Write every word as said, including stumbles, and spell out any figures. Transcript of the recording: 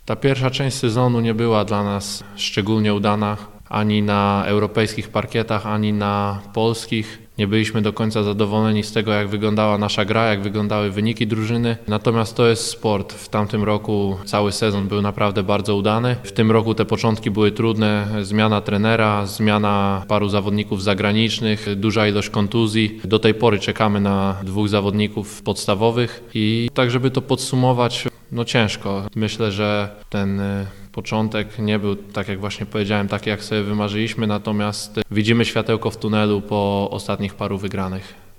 Ta pierwsza część sezonu nie była dla nas szczególnie udana, ani na europejskich parkietach, ani na polskich. Nie byliśmy do końca zadowoleni z tego, jak wyglądała nasza gra, jak wyglądały wyniki drużyny. Natomiast to jest sport. W tamtym roku cały sezon był naprawdę bardzo udany. W tym roku te początki były trudne. Zmiana trenera, zmiana paru zawodników zagranicznych, duża ilość kontuzji. Do tej pory czekamy na dwóch zawodników podstawowych i tak, żeby to podsumować, no ciężko. Myślę, że ten początek nie był, tak jak właśnie powiedziałem, taki jak sobie wymarzyliśmy, natomiast widzimy światełko w tunelu po ostatnich paru wygranych.